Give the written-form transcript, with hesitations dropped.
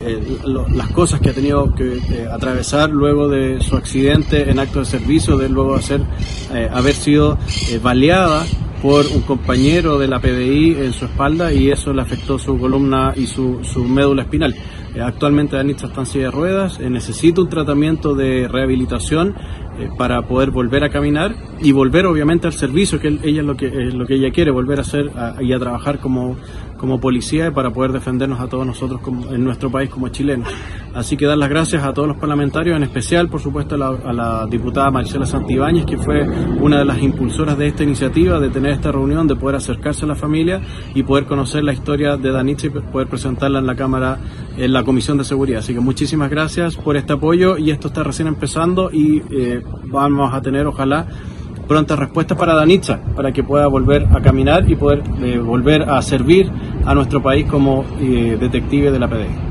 las cosas que ha tenido que atravesar luego de su accidente en acto de servicio, de luego haber sido baleada por un compañero de la PDI en su espalda, y eso le afectó su columna y su médula espinal. Actualmente Danitza está en silla de ruedas, necesita un tratamiento de rehabilitación para poder volver a caminar y volver obviamente al servicio, que ella es lo que ella quiere, volver a hacer y a trabajar como policía para poder defendernos a todos nosotros en nuestro país como chilenos. Así que dar las gracias a todos los parlamentarios, en especial por supuesto a la diputada Marcela Santibáñez, que fue una de las impulsoras de esta iniciativa, de tener esta reunión, de poder acercarse a la familia y poder conocer la historia de Danitza y poder presentarla en la Cámara, en la Comisión de Seguridad. Así que muchísimas gracias por este apoyo, y esto está recién empezando y vamos a tener, ojalá, prontas respuestas para Danitza, para que pueda volver a caminar y poder volver a servir a nuestro país como detective de la PDI.